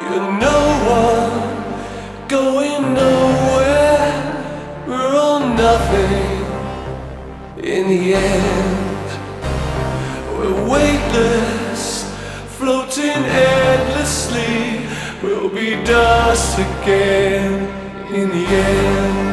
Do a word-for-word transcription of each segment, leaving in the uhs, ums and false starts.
You're no one going nowhere. We're all nothing in the end. We're weightless, floating endlessly. We'll be dust again in the end.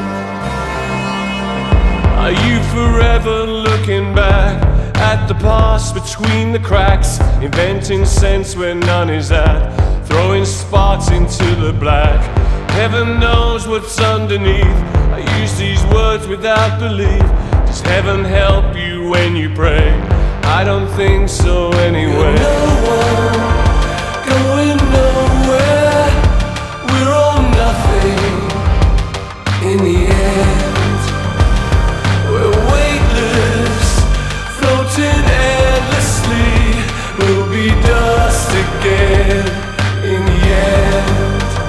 Are you forever looking back at the past between the cracks, inventing sense where none is at, throwing sparks into the black? Heaven knows what's underneath. I use these words without belief. Does heaven help you when you pray? I don't think so anyway. You're no one going nowhere. We're all nothing in the end. We're weightless, floating endlessly. We'll be dust again in the end.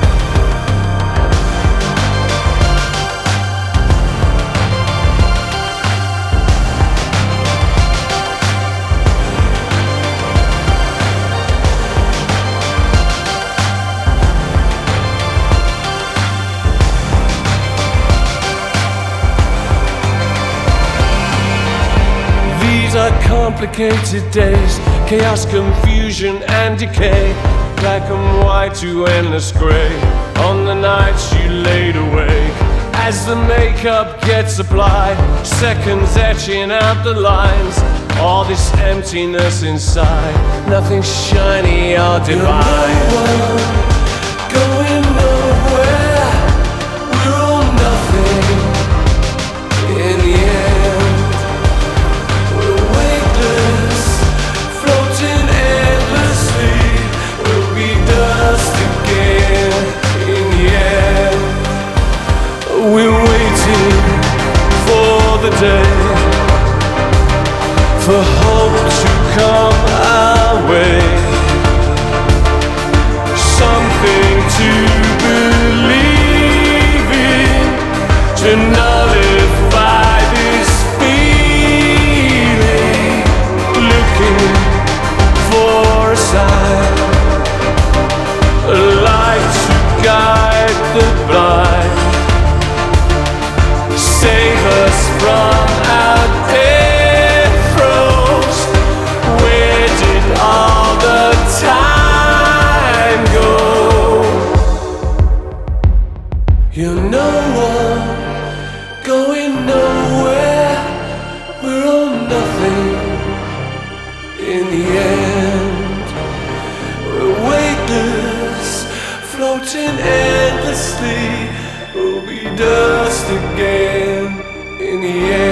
These are complicated days, chaos, confusion and decay, black and white to endless grey, on the nights you laid awake. As the makeup gets applied, seconds etching out the lines, all this emptiness inside, nothing shiny or divine. You're no one going nowhere. We're all nothing in the end. We're weightless, floating endlessly. We'll be dust again in the end. We're waiting for the day, for hope to come our way, something to believe in, to nullify this feeling, looking for a sign, a light to guide the blind, save us from our death throes. Where did all the time go? You're no one going nowhere. We're all nothing in the end. We're weightless, floating endlessly. We'll be dust again in the end.